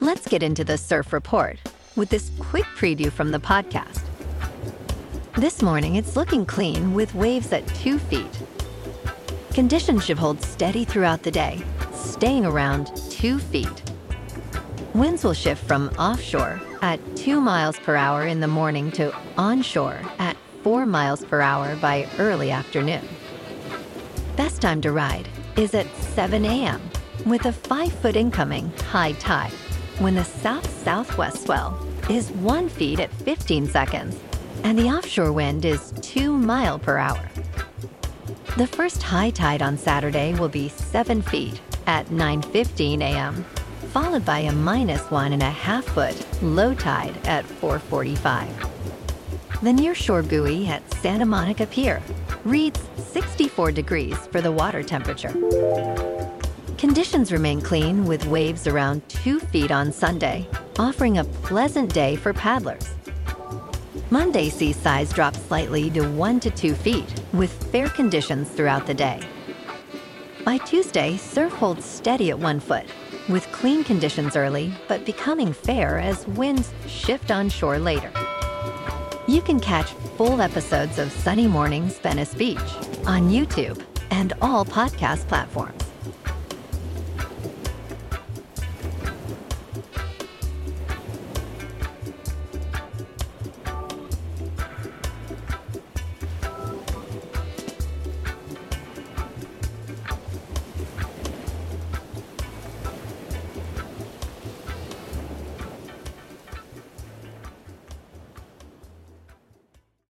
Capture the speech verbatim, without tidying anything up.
Let's get into the surf report with this quick preview from the podcast. This morning, it's looking clean with waves at two feet. Conditions should hold steady throughout the day, staying around two feet. Winds will shift from offshore at two miles per hour in the morning to onshore at four miles per hour by early afternoon. Best time to ride is at seven a.m. with a five-foot incoming high tide, when the south-southwest swell is one foot at fifteen seconds, and the offshore wind is two miles per hour. The first high tide on Saturday will be seven feet at nine fifteen a.m., followed by a minus one and a half foot low tide at four forty-five. The nearshore buoy at Santa Monica Pier reads sixty-four degrees for the water temperature. Conditions remain clean with waves around two feet on Sunday, offering a pleasant day for paddlers. Monday sea size drops slightly to one to two feet with fair conditions throughout the day. By Tuesday, surf holds steady at one foot with clean conditions early, but becoming fair as winds shift onshore later. You can catch full episodes of Sunny Mornings Venice Beach on YouTube and all podcast platforms.